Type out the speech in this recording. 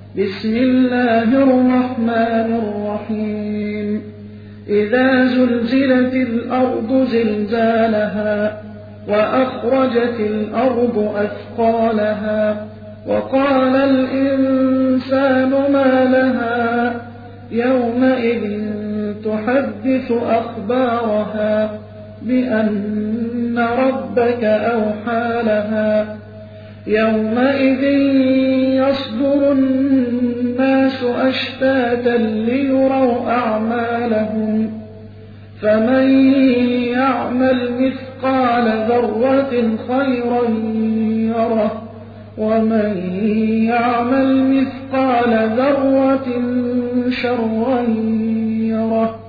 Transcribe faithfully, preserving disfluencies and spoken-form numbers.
بسم الله الرحمن الرحيم إذا زلزلت الأرض زلزالها وأخرجت الأرض أثقالها وقال الإنسان ما لها يومئذ تحدث أخبارها بأن ربك أوحى لها يومئذ يصدر الناس أشتاتا ليروا أعمالهم فمن يعمل مثقال ذرة خيرا يره ومن يعمل مثقال ذرة شرا يره